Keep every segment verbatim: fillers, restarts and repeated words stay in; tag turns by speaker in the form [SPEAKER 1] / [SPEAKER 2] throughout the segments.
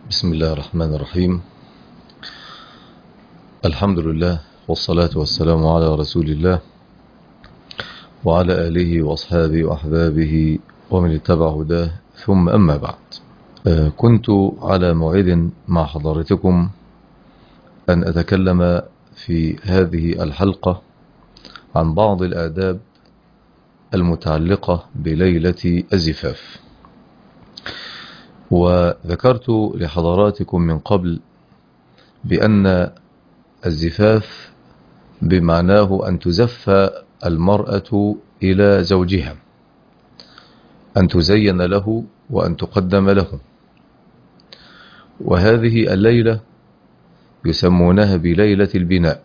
[SPEAKER 1] بسم الله الرحمن الرحيم. الحمد لله والصلاة والسلام على رسول الله وعلى آله وأصحابه وأحبابه ومن اتبع هداه، ثم أما بعد. آه كنت على موعد مع حضرتكم أن أتكلم في هذه الحلقة عن بعض الآداب المتعلقة بليلة الزفاف، وذكرت لحضراتكم من قبل بأن الزفاف بمعناه أن تزف المرأة إلى زوجها، أن تزين له وأن تقدم له، وهذه الليلة يسمونها بليلة البناء.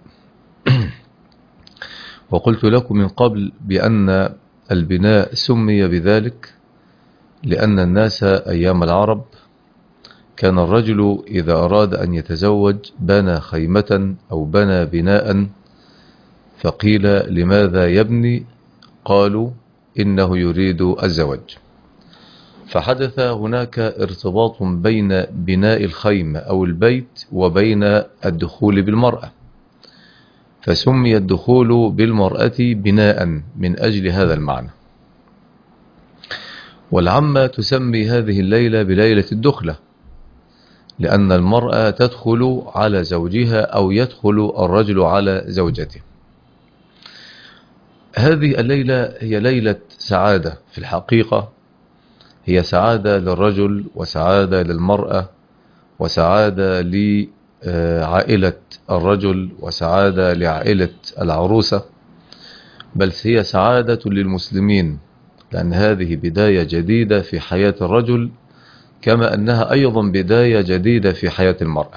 [SPEAKER 1] وقلت لكم من قبل بأن البناء سمي بذلك لأن الناس أيام العرب كان الرجل إذا أراد أن يتزوج بنى خيمة أو بنى بناء، فقيل لماذا يبني؟ قالوا إنه يريد الزواج. فحدث هناك ارتباط بين بناء الخيمة أو البيت وبين الدخول بالمرأة، فسمي الدخول بالمرأة بناء من أجل هذا المعنى. والعامة تسمي هذه الليلة بليلة الدخلة، لأن المرأة تدخل على زوجها أو يدخل الرجل على زوجته. هذه الليلة هي ليلة سعادة في الحقيقة، هي سعادة للرجل وسعادة للمرأة وسعادة لعائلة الرجل وسعادة لعائلة العروسة، بل هي سعادة للمسلمين، لأن هذه بداية جديدة في حياة الرجل كما أنها أيضا بداية جديدة في حياة المرأة.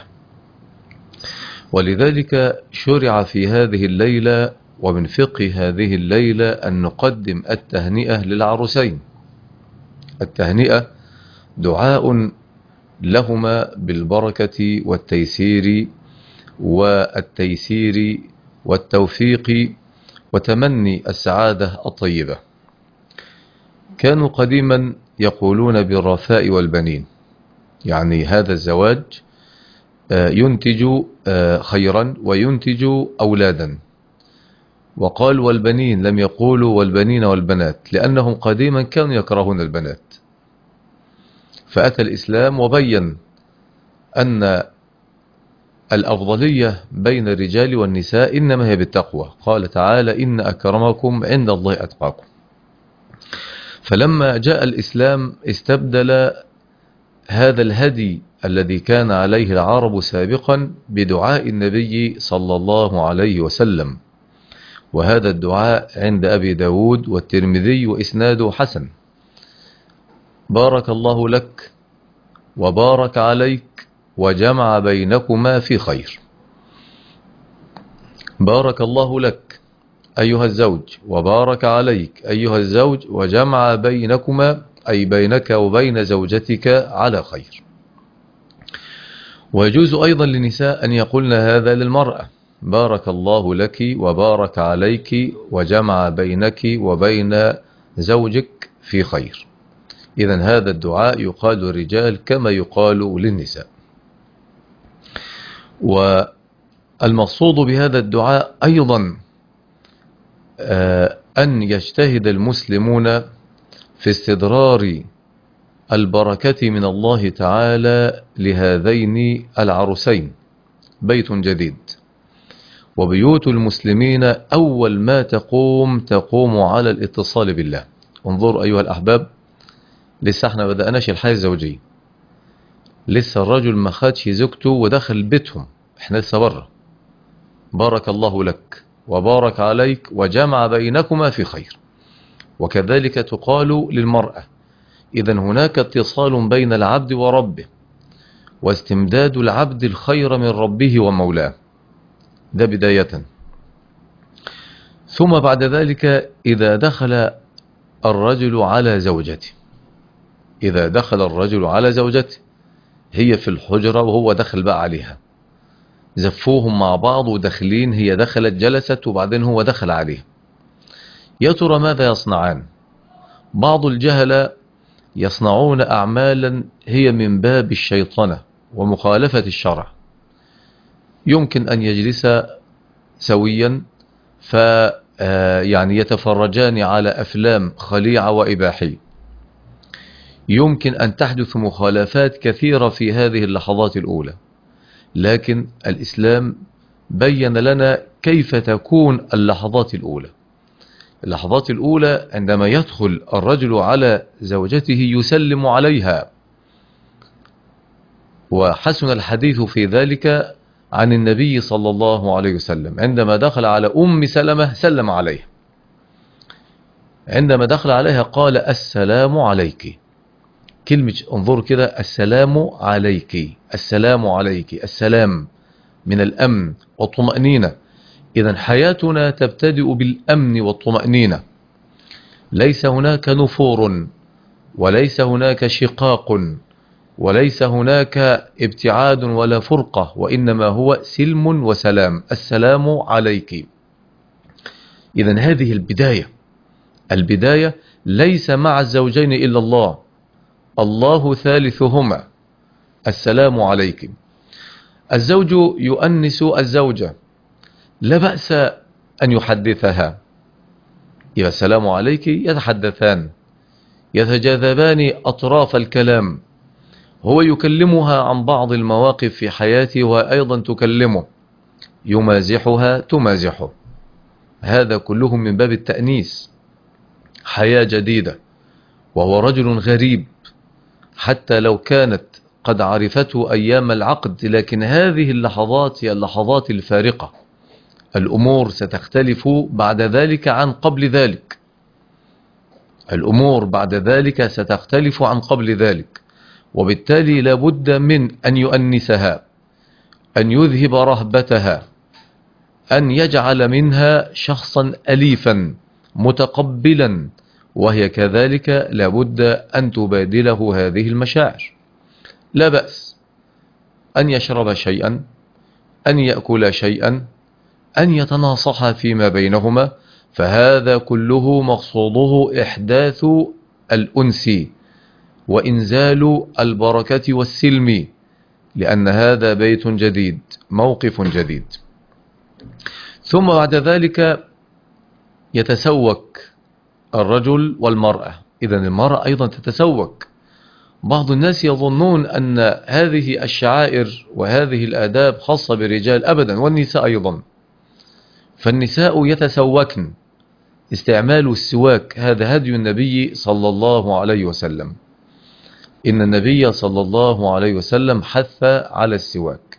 [SPEAKER 1] ولذلك شرع في هذه الليلة ومن فقه هذه الليلة أن نقدم التهنئة للعروسين. التهنئة دعاء لهما بالبركة والتيسير والتيسير والتوفيق وتمني السعادة الطيبة. كانوا قديما يقولون بالرفاء والبنين، يعني هذا الزواج ينتج خيرا وينتج أولادا، وقال والبنين، لم يقولوا والبنين والبنات، لأنهم قديما كانوا يكرهون البنات. فأتى الإسلام وبين أن الأفضلية بين الرجال والنساء إنما هي بالتقوى. قال تعالى إن أكرمكم عند الله أتقاكم. فلما جاء الإسلام استبدل هذا الهدي الذي كان عليه العرب سابقا بدعاء النبي صلى الله عليه وسلم، وهذا الدعاء عند أبي داود والترمذي وإسناده حسن: بارك الله لك وبارك عليك وجمع بينكما في خير. بارك الله لك أيها الزوج وبارك عليك أيها الزوج وجمع بينكما، أي بينك وبين زوجتك، على خير. ويجوز أيضا للنساء أن يقولن هذا للمرأة: بارك الله لك وبارك عليك وجمع بينك وبين زوجك في خير. إذن هذا الدعاء يقال للرجال كما يقال للنساء. والمقصود بهذا الدعاء أيضا أن يجتهد المسلمون في استدرار البركة من الله تعالى لهذين العروسين. بيت جديد، وبيوت المسلمين أول ما تقوم تقوم على الاتصال بالله. انظروا أيها الأحباب، لسه احنا بدأناش الحياة الزوجية، لسه الرجل ما خدش زوجته ودخل بيتهم، احنا لسه بره. بارك الله لك وبارك عليك وجمع بينكما في خير. وكذلك تقال للمرأة. إذن هناك اتصال بين العبد وربه، واستمداد العبد الخير من ربه ومولاه، ده بداية. ثم بعد ذلك إذا دخل الرجل على زوجته، إذا دخل الرجل على زوجته، هي في الحجرة وهو دخل بقى عليها، زفوهم مع بعض ودخلين، هي دخلت جلست وبعدين هو دخل عليها، يا ترى ماذا يصنعان؟ بعض الجهلة يصنعون أعمالا هي من باب الشيطنة ومخالفة الشرع. يمكن أن يجلس سويا ف يعني يتفرجان على أفلام خليعة وإباحية. يمكن أن تحدث مخالفات كثيرة في هذه اللحظات الأولى، لكن الإسلام بين لنا كيف تكون اللحظات الأولى. اللحظات الأولى عندما يدخل الرجل على زوجته يسلم عليها، وحسن الحديث في ذلك عن النبي صلى الله عليه وسلم عندما دخل على أم سلمة سلم عليها، عندما دخل عليها قال السلام عليك. كلمة انظر كده، السلام عليك، السلام عليك، السلام من الأمن والطمأنينة. إذن حياتنا تبتدئ بالأمن والطمأنينة، ليس هناك نفور وليس هناك شقاق وليس هناك ابتعاد ولا فرقة، وإنما هو سلم وسلام، السلام عليك. إذن هذه البداية، البداية ليس مع الزوجين إلا الله، الله ثالثهما، السلام عليك. الزوج يؤنس الزوجة، لا بأس أن يحدثها، إذا السلام عليك يتحدثان، يتجاذبان أطراف الكلام، هو يكلمها عن بعض المواقف في حياته وأيضا تكلمه، يمازحها تمازحه، هذا كله من باب التأنيس، حياة جديدة. وهو رجل غريب حتى لو كانت قد عرفته أيام العقد، لكن هذه اللحظات هي اللحظات الفارقة. الأمور ستختلف بعد ذلك عن قبل ذلك، الأمور بعد ذلك ستختلف عن قبل ذلك، وبالتالي لابد من أن يؤنسها، أن يذهب رهبتها، أن يجعل منها شخصا أليفا متقبلا، وهي كذلك لابد أن تبادله هذه المشاعر. لا بأس أن يشرب شيئا، أن يأكل شيئا، أن يتناصحا فيما بينهما، فهذا كله مقصوده إحداث الأنس وإنزال البركة والسلم، لأن هذا بيت جديد، موقف جديد. ثم بعد ذلك يتسوك الرجل والمرأة. إذن المرأة أيضا تتسوك. بعض الناس يظنون أن هذه الشعائر وهذه الآداب خاصة بالرجال، أبدا، والنساء أيضا. فالنساء يتسوكن، استعمال السواك هذا هدي النبي صلى الله عليه وسلم. إن النبي صلى الله عليه وسلم حث على السواك،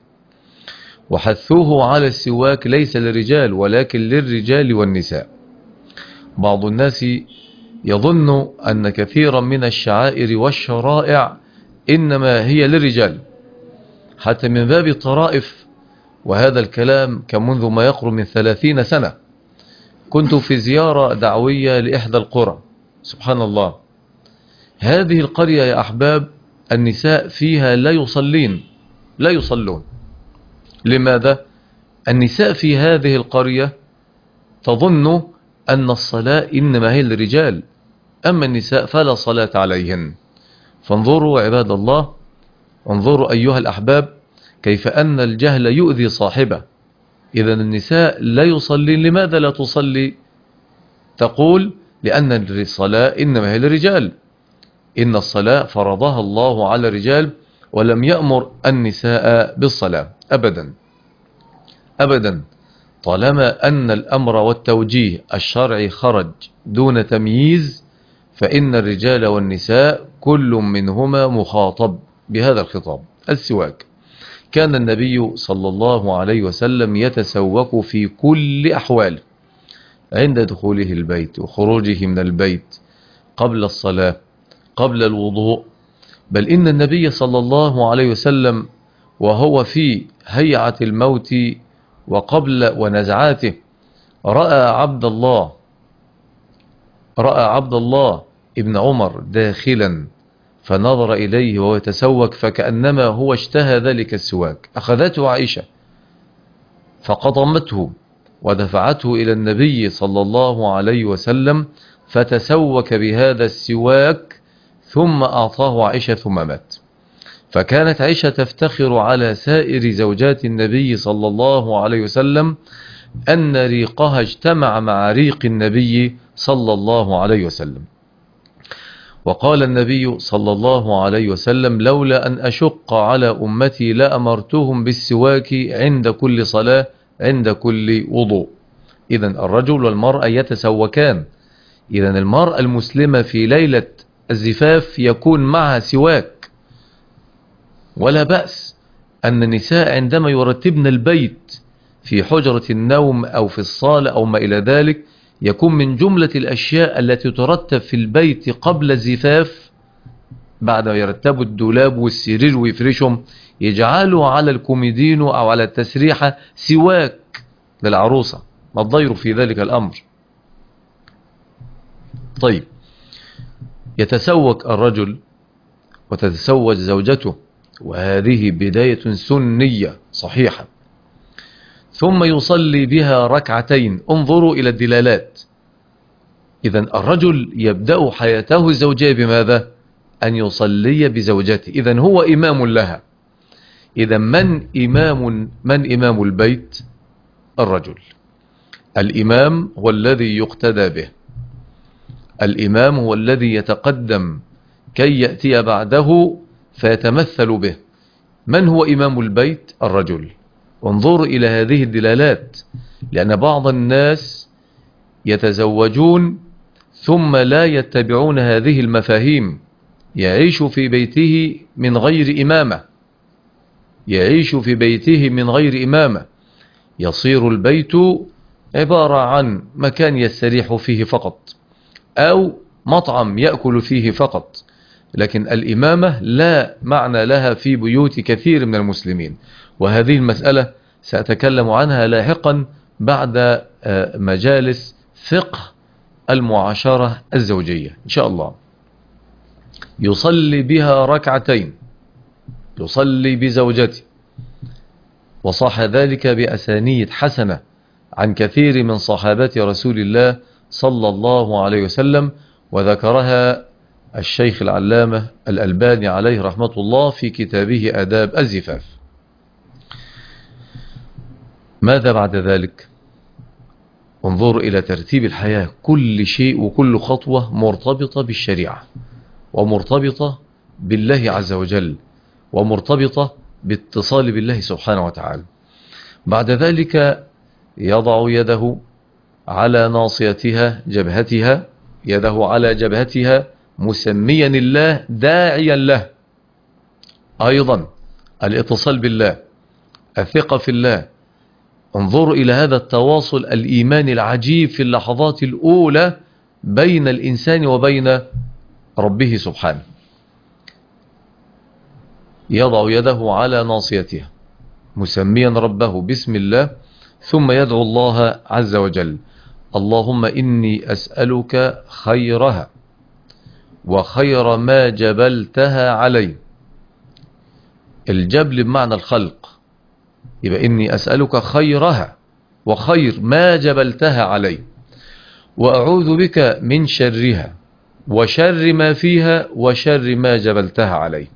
[SPEAKER 1] وحثوه على السواك ليس للرجال ولكن للرجال والنساء. بعض الناس يظن أن كثيرا من الشعائر والشرائع إنما هي للرجال، حتى من باب الطرائف، وهذا الكلام كان منذ ما يقرب من ثلاثين سنة. كنت في زيارة دعوية لإحدى القرى، سبحان الله، هذه القرية يا أحباب النساء فيها لا يصلين، لا يصلون. لماذا؟ النساء في هذه القرية تظن أن الصلاة إنما هي للرجال، أما النساء فلا صلاة عليهن. فانظروا عباد الله، انظروا أيها الأحباب، كيف أن الجهل يؤذي صاحبه. إذا النساء لا يصلين، لماذا لا تصلي؟ تقول لأن الصلاة إنما هي للرجال، إن الصلاة فرضها الله على الرجال ولم يأمر النساء بالصلاة. أبدا أبدا، طالما أن الأمر والتوجيه الشرعي خرج دون تمييز، فإن الرجال والنساء كل منهما مخاطب بهذا الخطاب. السواك، كان النبي صلى الله عليه وسلم يتسوك في كل أحواله، عند دخوله البيت وخروجه من البيت، قبل الصلاة، قبل الوضوء. بل إن النبي صلى الله عليه وسلم وهو في هيعة الموت وقبل ونزعاته رأى عبد الله رأى عبد الله ابن عمر داخلا، فنظر إليه وهو يتسوك فكأنما هو اشتهى ذلك السواك. أخذته عائشة فقضمته ودفعته إلى النبي صلى الله عليه وسلم، فتسوك بهذا السواك ثم أعطاه عائشة ثم مات. فكانت عائشة تفتخر على سائر زوجات النبي صلى الله عليه وسلم أن ريقها اجتمع مع ريق النبي صلى الله عليه وسلم. وقال النبي صلى الله عليه وسلم: لولا أن أشق على أمتي لأمرتهم بالسواك عند كل صلاة عند كل وضوء. إذن الرجل والمرأة يتسوكان. إذن المرأة المسلمة في ليلة الزفاف يكون معها سواك، ولا بأس أن النساء عندما يرتبن البيت في حجرة النوم أو في الصالة أو ما إلى ذلك يكون من جملة الأشياء التي ترتب في البيت قبل الزفاف، بعد ما يرتبوا الدولاب والسرير ويفرشهم، يجعلوا على الكوميدينو أو على التسريحة سواك للعروسة. ما الضير في ذلك الأمر؟ طيب، يتسوك الرجل وتتسوج زوجته، وهذه بداية سنية صحيحة. ثم يصلي بها ركعتين. انظروا إلى الدلالات. إذن الرجل يبدأ حياته الزوجية بماذا؟ أن يصلي بزوجته. إذن هو إمام لها. إذن من إمام من إمام البيت؟ الرجل. الإمام هو الذي يقتدى به. الإمام هو الذي يتقدم كي يأتي بعده فيتمثل به. من هو إمام البيت؟ الرجل. وانظروا إلى هذه الدلالات، لأن بعض الناس يتزوجون ثم لا يتبعون هذه المفاهيم. يعيش في بيته من غير إمامة، يعيش في بيته من غير إمامة، يصير البيت عبارة عن مكان يستريح فيه فقط أو مطعم يأكل فيه فقط، لكن الإمامة لا معنى لها في بيوت كثير من المسلمين. وهذه المسألة سأتكلم عنها لاحقا بعد مجالس فقه المعاشرة الزوجية إن شاء الله. يصلي بها ركعتين، يصلي بزوجته، وصح ذلك بأسانيد حسنة عن كثير من صحابة رسول الله صلى الله عليه وسلم، وذكرها الشيخ العلامة الألباني عليه رحمة الله في كتابه آداب الزفاف. ماذا بعد ذلك؟ انظروا إلى ترتيب الحياة. كل شيء وكل خطوة مرتبطة بالشريعة، ومرتبطة بالله عز وجل، ومرتبطة باتصال بالله سبحانه وتعالى. بعد ذلك يضع يده على ناصيتها جبهتها، يده على جبهتها مسميا الله داعيا له. أيضا الاتصال بالله، الثقة في الله. انظروا إلى هذا التواصل الإيماني العجيب في اللحظات الأولى بين الإنسان وبين ربه سبحانه. يضع يده على ناصيتها مسميا ربه بسم الله، ثم يدعو الله عز وجل: اللهم إني أسألك خيرها وخير ما جبلتها عليه. الجبل بمعنى الخلق، يبقى إني أسألك خيرها وخير ما جبلتها عليه، وأعوذ بك من شرها وشر ما فيها وشر ما جبلتها عليه.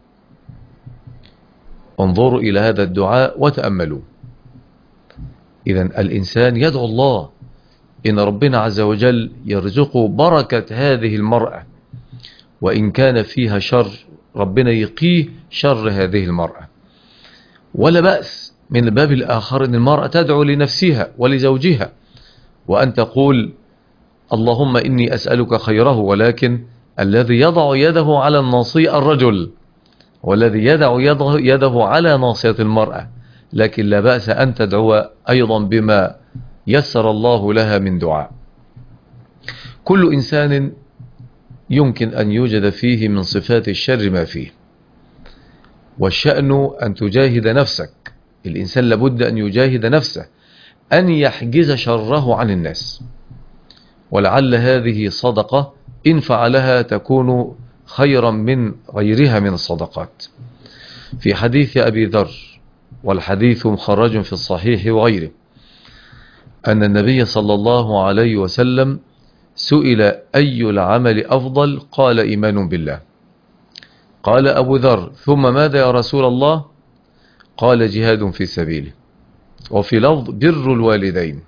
[SPEAKER 1] انظروا إلى هذا الدعاء وتأملوا. إذن الإنسان يدعو الله إن ربنا عز وجل يرزقه بركة هذه المرأة، وإن كان فيها شر ربنا يقيه شر هذه المرأة. ولا بأس من الباب الآخر أن المرأة تدعو لنفسها ولزوجها، وأن تقول اللهم إني أسألك خيره، ولكن الذي يضع يده على الناصية الرجل، والذي يدع يده, يده على ناصية المرأة. لكن لا بأس أن تدعو أيضا بما يسر الله لها من دعاء. كل إنسان يمكن أن يوجد فيه من صفات الشر ما فيه، والشأن أن تجاهد نفسك. الإنسان لابد أن يجاهد نفسه، أن يحجز شره عن الناس، ولعل هذه صدقة إن فعلها تكون خيرا من غيرها من الصدقات. في حديث أبي ذر، والحديث مخرج في الصحيح وغيره، أن النبي صلى الله عليه وسلم سئل أي العمل أفضل؟ قال إيمان بالله. قال أبو ذر: ثم ماذا يا رسول الله؟ قال: جهاد في سبيله. وفي لفظ: بر الوالدين.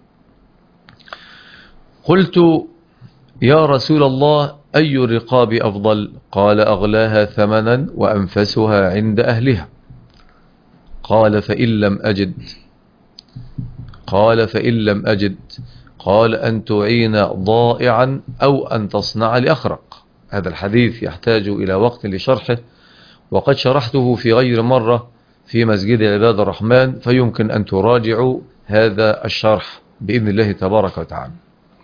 [SPEAKER 1] قلت: يا رسول الله، أي الرقاب أفضل؟ قال: أغلاها ثمنا وأنفسها عند أهلها. قال: فإن لم أجد قال فإن لم أجد قال: أن تعين ضائعا أو أن تصنع لأخرق. هذا الحديث يحتاج إلى وقت لشرحه، وقد شرحته في غير مرة في مسجد عباد الرحمن، فيمكن أن تراجعوا هذا الشرح بإذن الله تبارك وتعالى.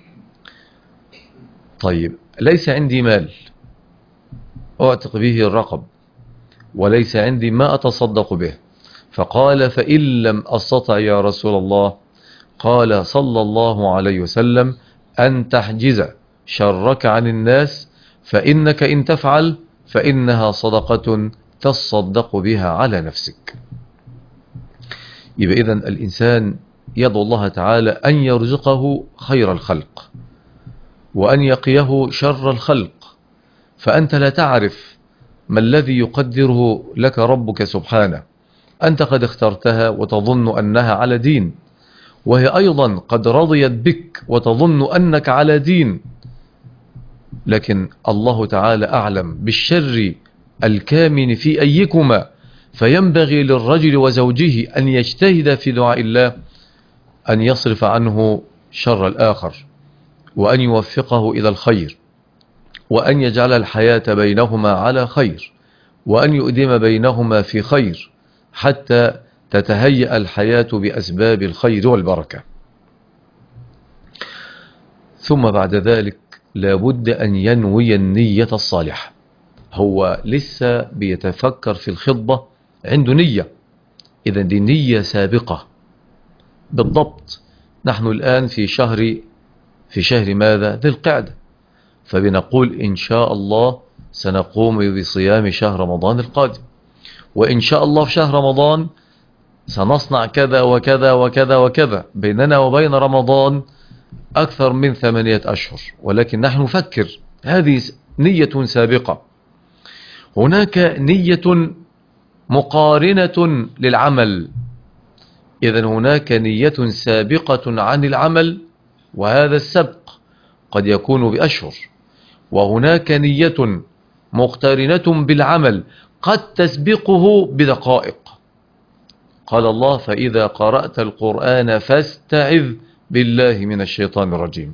[SPEAKER 1] طيب، ليس عندي مال أعتق به الرقب، وليس عندي ما أتصدق به. فقال: فإن لم أستطع يا رسول الله؟ قال صلى الله عليه وسلم: أن تحجز شرك عن الناس، فإنك إن تفعل فإنها صدقة تصدق بها على نفسك. يبقى إذن الإنسان يدعو الله تعالى أن يرزقه خير الخلق، وأن يقيه شر الخلق، فأنت لا تعرف ما الذي يقدره لك ربك سبحانه. أنت قد اخترتها وتظن أنها على دين، وهي أيضا قد رضيت بك وتظن أنك على دين، لكن الله تعالى أعلم بالشر الكامن في أيكما، فينبغي للرجل وزوجه أن يجتهد في دعاء الله أن يصرف عنه شر الآخر، وأن يوفقه إلى الخير، وأن يجعل الحياة بينهما على خير، وأن يؤدم بينهما في خير، حتى تتهيأ الحياة بأسباب الخير والبركة. ثم بعد ذلك لابد أن ينوي النية الصالحة. هو لسه بيتفكر في الخطبة، عنده نية، إذا دي نية سابقة بالضبط. نحن الآن في شهر في شهر ماذا؟ ذي القعدة، فبنقول إن شاء الله سنقوم بصيام شهر رمضان القادم، وإن شاء الله في شهر رمضان سنصنع كذا وكذا وكذا وكذا. بيننا وبين رمضان أكثر من ثمانية أشهر، ولكن نحن نفكر، هذه نية سابقة. هناك نية مقارنة للعمل، إذن هناك نية سابقة عن العمل، وهذا السبق قد يكون بأشهر. وهناك نية مقترنة بالعمل قد تسبقه بدقائق. قال الله: فإذا قرأت القرآن فاستعذ بالله من الشيطان الرجيم.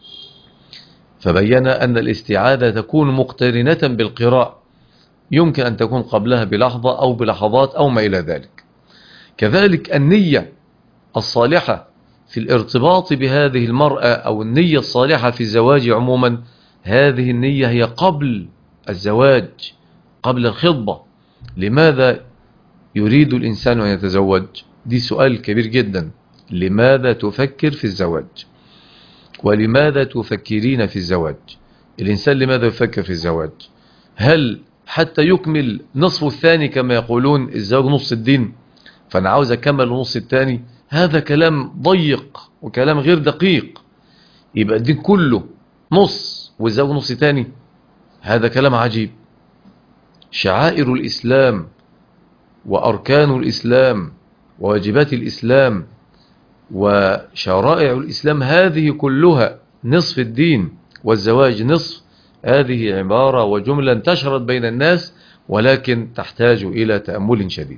[SPEAKER 1] فبين أن الاستعاذة تكون مقترنة بالقراءة، يمكن أن تكون قبلها بلحظة أو بلحظات أو ما إلى ذلك. كذلك النية الصالحة في الارتباط بهذه المرأة، أو النية الصالحة في الزواج عموما، هذه النية هي قبل الزواج، قبل الخطبة. لماذا يريد الإنسان أن يتزوج؟ دي سؤال كبير جدا. لماذا تفكر في الزواج؟ ولماذا تفكرين في الزواج؟ الإنسان لماذا يفكر في الزواج؟ هل حتى يكمل نصف الثاني كما يقولون الزواج نص الدين، فأنا عاوز أكمل نص الثاني؟ هذا كلام ضيق وكلام غير دقيق. يبقى الدين كله نص والزواج نص ثاني، هذا كلام عجيب. شعائر الإسلام وأركان الإسلام وواجبات الإسلام وشرائع الإسلام هذه كلها نصف الدين، والزواج نصف. هذه عبارة وجملة انتشرت بين الناس، ولكن تحتاج إلى تأمل شديد.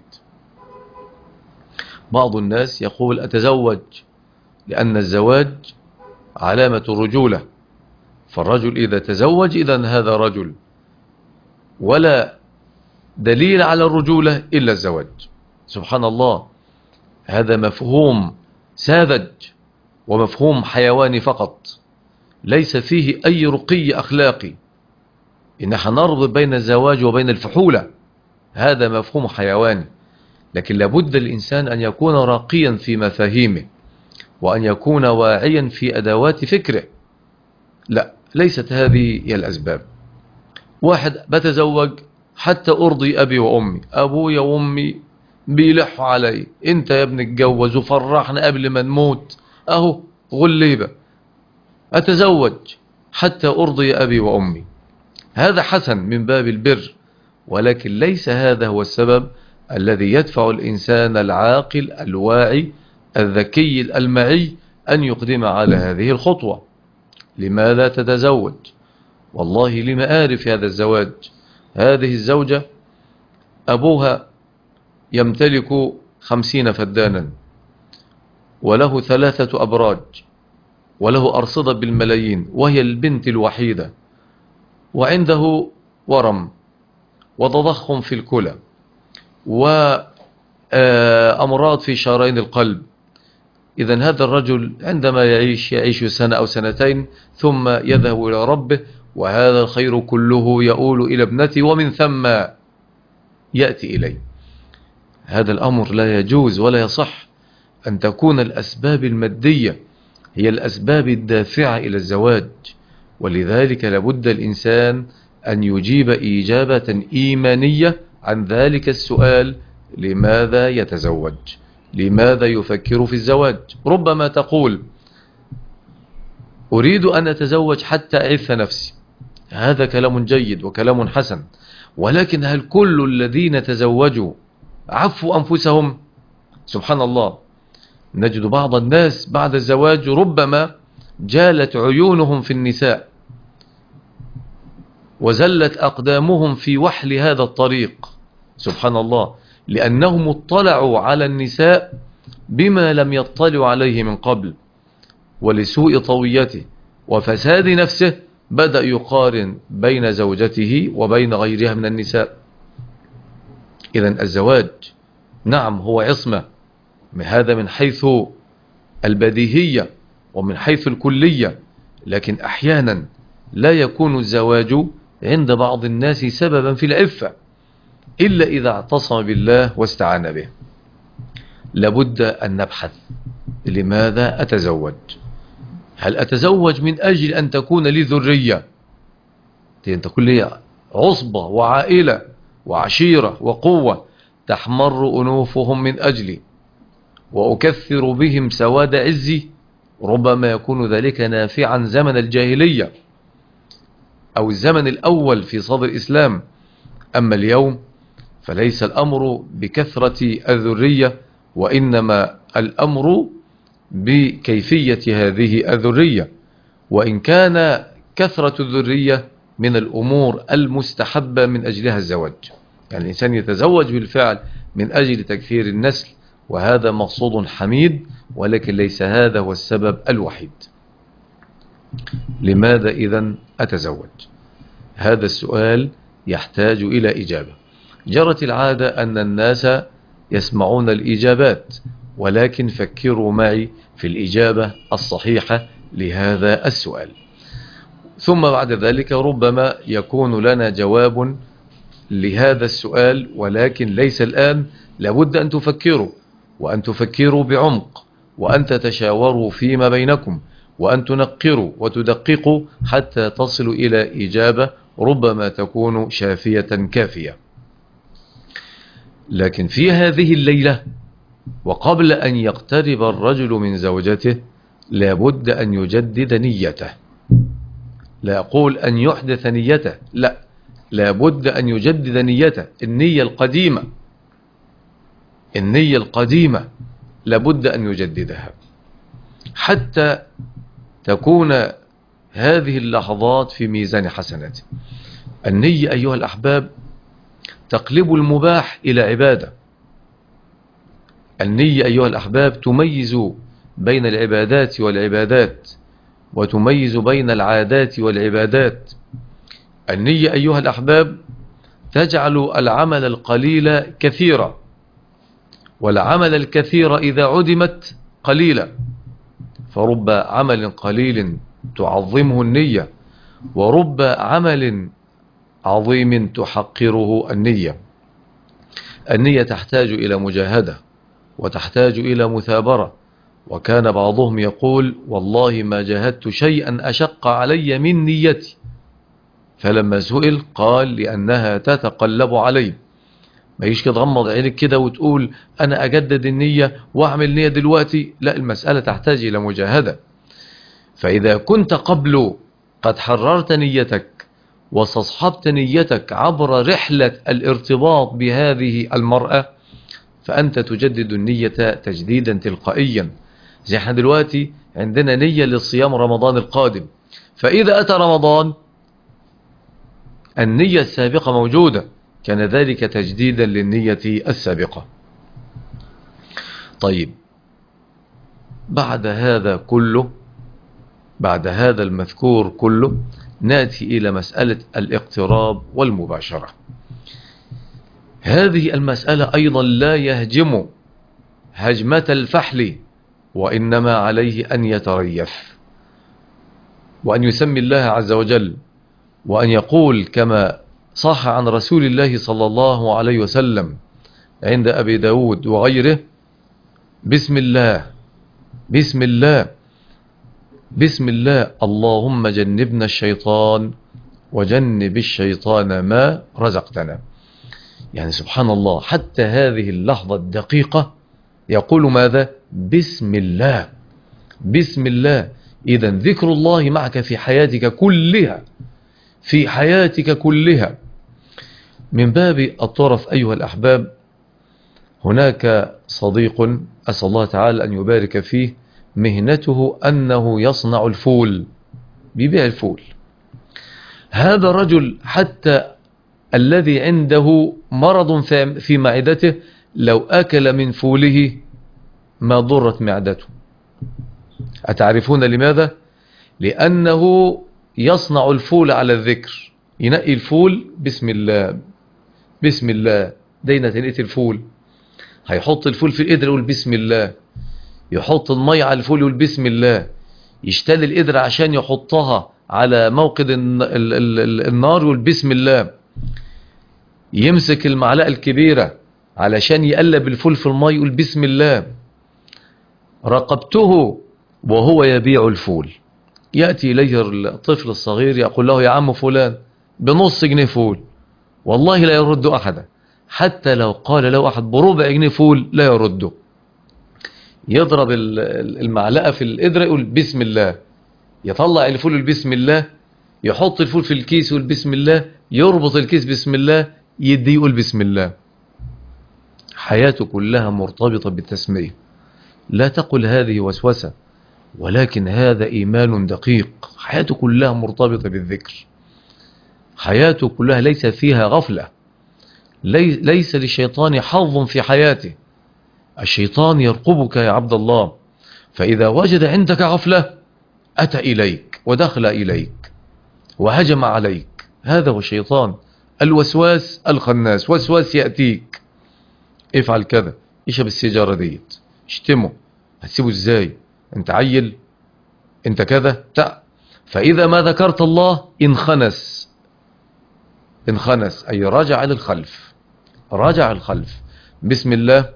[SPEAKER 1] بعض الناس يقول: أتزوج لأن الزواج علامة الرجولة، فالرجل إذا تزوج إذن هذا رجل، ولا دليل على الرجولة إلا الزواج. سبحان الله، هذا مفهوم ساذج ومفهوم حيواني فقط، ليس فيه أي رقي أخلاقي. إن هنربط بين الزواج وبين الفحولة، هذا مفهوم حيواني. لكن لابد الإنسان أن يكون راقيا في مفاهيمه، وأن يكون واعيا في أدوات فكره. لا، ليست هذه هي الأسباب. واحد: بتزوج حتى أرضي أبي وأمي، أبويا وأمي بيلحوا علي، أنت يا ابن اتجوز وفرحنا قبل ما نموت، أهو غليبة. أتزوج حتى أرضي أبي وأمي، هذا حسن من باب البر ولكن ليس هذا هو السبب الذي يدفع الإنسان العاقل الواعي الذكي الألمعي أن يقدم على هذه الخطوة. لماذا تتزوج؟ والله لمآرف هذا الزواج. هذه الزوجة أبوها يمتلك خمسين فدانا، وله ثلاثة أبراج، وله أرصدة بالملايين، وهي البنت الوحيدة، وعنده ورم وتضخم في الكلى وأمراض في شرايين القلب. إذن هذا الرجل عندما يعيش يعيش سنة أو سنتين ثم يذهب إلى ربه، وهذا الخير كله يؤول إلى ابنتي ومن ثم يأتي إلي. هذا الأمر لا يجوز ولا يصح أن تكون الأسباب المادية هي الأسباب الدافعة إلى الزواج. ولذلك لابد الإنسان أن يجيب إجابة إيمانية عن ذلك السؤال: لماذا يتزوج؟ لماذا يفكر في الزواج؟ ربما تقول: أريد أن أتزوج حتى أعف نفسي. هذا كلام جيد وكلام حسن، ولكن هل كل الذين تزوجوا عفوا أنفسهم؟ سبحان الله، نجد بعض الناس بعد الزواج ربما جالت عيونهم في النساء وزلت أقدامهم في وحل هذا الطريق. سبحان الله، لأنهم اطلعوا على النساء بما لم يطلعوا عليه من قبل، ولسوء طويته وفساد نفسه بدأ يقارن بين زوجته وبين غيرها من النساء. إذن الزواج نعم هو عصمة، هذا من حيث البديهية ومن حيث الكلية، لكن أحيانا لا يكون الزواج عند بعض الناس سببا في العفة إلا إذا اعتصم بالله واستعان به. لابد أن نبحث: لماذا أتزوج؟ هل أتزوج من أجل أن تكون لي ذرية، أن تكون لي عصبة وعائلة وعشيرة وقوة تحمر أنوفهم من أجلي وأكثر بهم سواد عزي؟ ربما يكون ذلك نافعا زمن الجاهلية أو الزمن الأول في صدر الإسلام. أما اليوم فليس الأمر بكثرة الذرية، وإنما الأمر بكيفية هذه الذرية. وإن كان كثرة الذرية من الأمور المستحبة من أجلها الزواج، يعني الإنسان يتزوج بالفعل من أجل تكثير النسل، وهذا مقصود حميد، ولكن ليس هذا هو السبب الوحيد. لماذا إذن أتزوج؟ هذا السؤال يحتاج إلى إجابة. جرت العادة أن الناس يسمعون الإجابات، ولكن فكروا معي في الإجابة الصحيحة لهذا السؤال، ثم بعد ذلك ربما يكون لنا جواب لهذا السؤال، ولكن ليس الآن. لابد أن تفكروا، وأن تفكروا بعمق، وأن تتشاوروا فيما بينكم، وأن تنقروا وتدققوا حتى تصلوا إلى إجابة ربما تكون شافية كافية. لكن في هذه الليلة وقبل أن يقترب الرجل من زوجته لابد أن يجدد نيته. لا أقول أن يحدث نيته، لا، لابد أن يجدد نيته. النية القديمة النية القديمة لابد أن يجددها حتى تكون هذه اللحظات في ميزان حسناته. النية أيها الأحباب تقلب المباح إلى عبادة. النية أيها الأحباب تميز بين العبادات والعبادات، وتميز بين العادات والعبادات. النية أيها الأحباب تجعل العمل القليل كثيرا، والعمل الكثير إذا عدمت قليلا. فرب عمل قليل تعظمه النية، ورب عمل عظيم تحقره النية. النية تحتاج إلى مجاهدة، وتحتاج إلى مثابرة. وكان بعضهم يقول: والله ما جاهدت شيئا أشق علي من نيتي. فلما سئل قال: لأنها تتقلب علي. ما يجيش كده تغمض عينك كده وتقول أنا أجدد النية وأعمل نية دلوقتي. لا، المسألة تحتاج إلى مجاهدة. فإذا كنت قبل قد حررت نيتك واستصحبت نيتك عبر رحلة الارتباط بهذه المرأة، فأنت تجدد النية تجديدا تلقائيا. زي احنا دلوقتي عندنا نية للصيام رمضان القادم، فإذا أتى رمضان النية السابقة موجودة، كان ذلك تجديدا للنية السابقة. طيب، بعد هذا كله، بعد هذا المذكور كله، نأتي إلى مسألة الاقتراب والمباشرة. هذه المسألة أيضا لا يهجم هجمة الفحل، وإنما عليه أن يتريث وأن يسمي الله عز وجل، وأن يقول كما صح عن رسول الله صلى الله عليه وسلم عند أبي داود وغيره: بسم الله بسم الله بسم الله اللهم جنبنا الشيطان وجنب الشيطان ما رزقتنا. يعني سبحان الله، حتى هذه اللحظة الدقيقة يقول ماذا؟ بسم الله بسم الله. إذا ذكر الله معك في حياتك كلها، في حياتك كلها. من باب الطرف أيها الأحباب، هناك صديق أسأل الله تعالى أن يبارك فيه، مهنته أنه يصنع الفول، بيبيع الفول. هذا الرجل حتى الذي عنده مرض في معدته لو أكل من فوله ما ضرت معدته. أتعرفون لماذا؟ لأنه يصنع الفول على الذكر، ينقي الفول بسم الله بسم الله. دينا تنقيت الفول، هيحط الفول في القدر يقول بسم الله، يحط المية على الفول يقول بسم الله، يشتل القدر عشان يحطها على موقد النار يقول بسم الله، يمسك المعلقة الكبيرة علشان يقلب الفول في الماء يقول بسم الله. رقبته وهو يبيع الفول، يأتي إليه الطفل الصغير يقول له: يا عم فلان بنص جنيه فول، والله لا يرد أحدا، حتى لو قال له أحد بربع جنيه فول لا يرده. يضرب المعلقة في القدرة يقول بسم الله، يطلع الفول يقول بسم الله، يحط الفول في الكيس يقول بسم الله، يربط الكيس بسم الله، يدي يقول بسم الله. حياته كلها مرتبطة بالتسمية. لا تقل هذه وسوسة، ولكن هذا إيمان دقيق. حياته كلها مرتبطة بالذكر، حياته كلها ليس فيها غفلة، ليس للشيطان حظ في حياته. الشيطان يرقبك يا عبد الله، فإذا وجد عندك غفلة أتى إليك ودخل إليك وهجم عليك. هذا هو الشيطان، الوسواس الخناس. وسواس يأتيك: افعل كذا، اشرب السيجارة ديت، اشتمه، هتسيبه ازاي، انت عيل، انت كذا تأ. فإذا ما ذكرت الله انخنس انخنس أي رجع للخلف، رجع الخلف. بسم الله،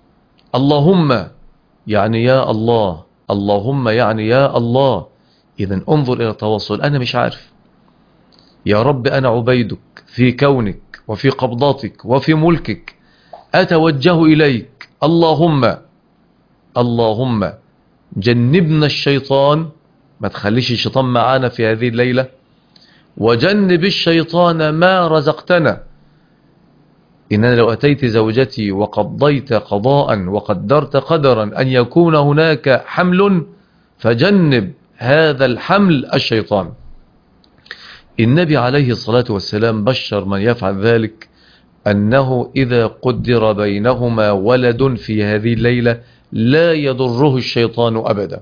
[SPEAKER 1] اللهم يعني يا الله، اللهم يعني يا الله. إذن انظر إلى التواصل. أنا مش عارف يا رب، أنا عبيدك في كونك وفي قبضتك وفي ملكك، أتوجه إليك. اللهم اللهم جنبنا الشيطان، ما تخليش الشيطان معانا في هذه الليلة، وجنب الشيطان ما رزقتنا. إننا لو أتيت زوجتي وقضيت قضاء وقدرت قدرا أن يكون هناك حمل، فجنب هذا الحمل الشيطان. النبي عليه الصلاة والسلام بشر من يفعل ذلك أنه إذا قدر بينهما ولد في هذه الليلة لا يضره الشيطان أبدا.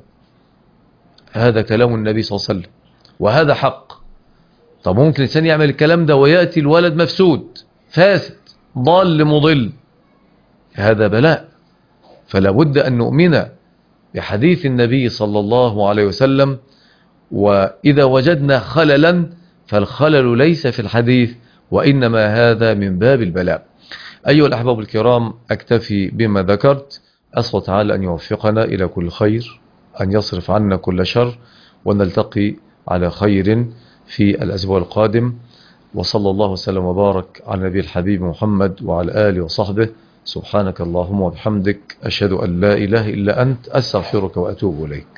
[SPEAKER 1] هذا كلام النبي صلى الله عليه وسلم، وهذا حق. طب ممكن الإنسان يعمل الكلام ده ويأتي الولد مفسود فاسد ضال مضل، هذا بلاء. فلا بد أن نؤمن بحديث النبي صلى الله عليه وسلم، وإذا وجدنا خللا فالخلل ليس في الحديث، وإنما هذا من باب البلاء. أيها الأحباب الكرام، أكتفي بما ذكرت. أسأل تعالى أن يوفقنا إلى كل خير، أن يصرف عنا كل شر، ونلتقي على خير في الأسبوع القادم. وصلى الله وسلم وبارك على نبي الحبيب محمد وعلى آله وصحبه. سبحانك اللهم وبحمدك، أشهد أن لا إله إلا أنت، أستغفرك وأتوب إليك.